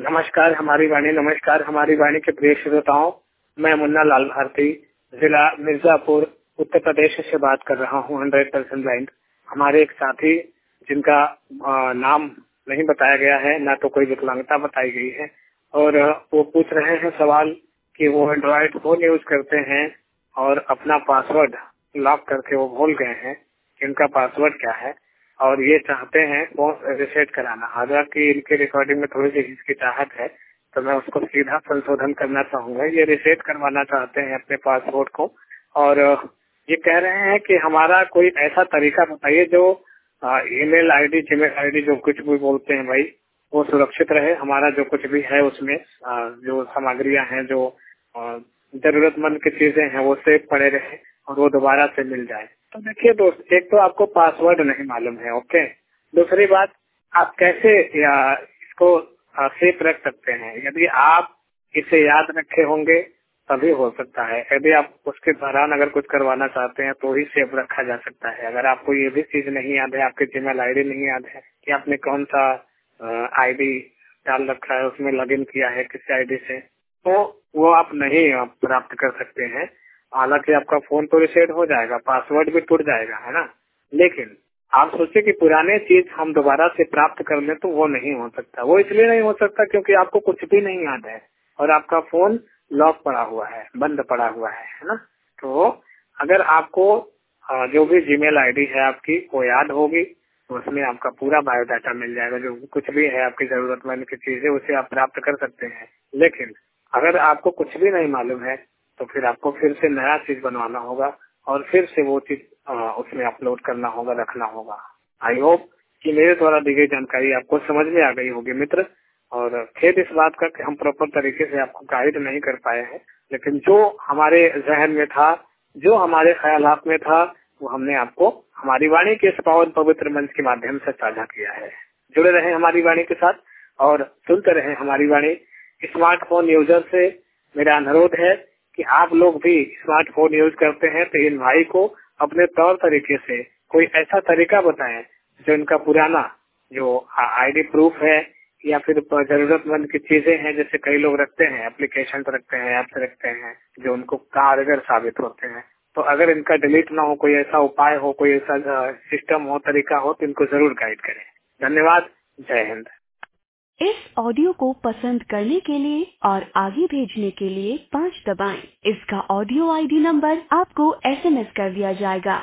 नमस्कार हमारी वाणी के प्रिय श्रोताओं, मैं मुन्ना लाल भारती, जिला मिर्जापुर, उत्तर प्रदेश से बात कर रहा हूँ। 100% ब्लाइंड। हमारे एक साथी जिनका नाम नहीं बताया गया है, ना तो कोई विकलांगता बताई गई है, और वो पूछ रहे हैं सवाल कि वो एंड्रॉइड फोन यूज करते हैं और अपना पासवर्ड लॉक करके वो भूल गए हैं कि उनका पासवर्ड क्या है, और ये चाहते हैं फोन रिसेट कराना। हालांकि इनके रिकॉर्डिंग में थोड़ी सी हिचकिचाहट है, तो मैं उसको सीधा संशोधन करना चाहूंगा। ये रिसेट करवाना चाहते हैं अपने पासवर्ड को, और ये कह रहे हैं कि हमारा कोई ऐसा तरीका बताइए जो ईमेल आईडी, जीमेल आईडी, जो कुछ भी बोलते हैं भाई, वो सुरक्षित रहे। हमारा जो कुछ भी है उसमें जो सामग्रियां हैं, जो जरूरतमंद की चीजें हैं, वो सेफ पड़े रहे और वो दोबारा से मिल जाए। तो देखिए दोस्त, एक तो आपको पासवर्ड नहीं मालूम है, ओके। दूसरी बात, आप कैसे इसको सेफ रख सकते हैं? यदि आप इसे याद रखे होंगे तभी हो सकता है। यदि आप उसके दौरान अगर कुछ करवाना चाहते हैं तो ही सेफ रखा जा सकता है। अगर आपको ये भी चीज नहीं याद है, आपके जीमेल आईडी नहीं याद है कि आपने कौन सा आईडी डाल रखा है, उसमें लॉगिन किया है किस आईडी से, तो वो आप नहीं प्राप्त कर सकते हैं। हालांकि आपका फोन तो रिसेट हो जाएगा, पासवर्ड भी टूट जाएगा, है ना, लेकिन आप सोचिए कि पुराने चीज हम दोबारा से प्राप्त कर लें तो वो नहीं हो सकता। वो इसलिए नहीं हो सकता क्योंकि आपको कुछ भी नहीं याद है और आपका फोन लॉक पड़ा हुआ है, बंद पड़ा हुआ है ना। तो अगर आपको जो भी जीमेल आईडी है आपकी वो याद होगी तो उसमें आपका पूरा बायोडाटा मिल जाएगा। जो कुछ भी है आपकी जरूरतमंद की चीजें, उसे आप प्राप्त कर सकते हैं। लेकिन अगर आपको कुछ भी नहीं मालूम है तो फिर आपको फिर से नया चीज बनवाना होगा और फिर से वो चीज उसमें अपलोड करना होगा, रखना होगा। आई होप कि मेरे द्वारा दी गई जानकारी आपको समझ में आ गई होगी मित्र, और खेद इस बात का कि हम प्रॉपर तरीके से आपको गाइड नहीं कर पाए हैं, लेकिन जो हमारे जहन में था, जो हमारे ख्यालात में था, वो हमने आपको हमारी वाणी के इस पावन पवित्र मंच के माध्यम से साझा किया है। जुड़े रहे हमारी वाणी के साथ और सुनते रहे हमारी वाणी। स्मार्टफोन यूजर से मेरा अनुरोध है कि आप लोग भी स्मार्टफोन यूज करते हैं तो इन भाई को अपने तौर तरीके से कोई ऐसा तरीका बताएं जो इनका पुराना जो आईडी प्रूफ है या फिर जरूरतमंद की चीजें हैं, जैसे कई लोग रखते हैं, एप्लीकेशन रखते हैं, ऐप्स रखते हैं जो उनको कारगर साबित होते हैं। तो अगर इनका डिलीट ना हो, कोई ऐसा उपाय हो, कोई ऐसा सिस्टम हो, तरीका हो, तो इनको जरूर गाइड करें। धन्यवाद। जय हिंद। इस ऑडियो को पसंद करने के लिए और आगे भेजने के लिए 5 दबाएं। इसका ऑडियो आईडी नंबर आपको SMS कर दिया जाएगा।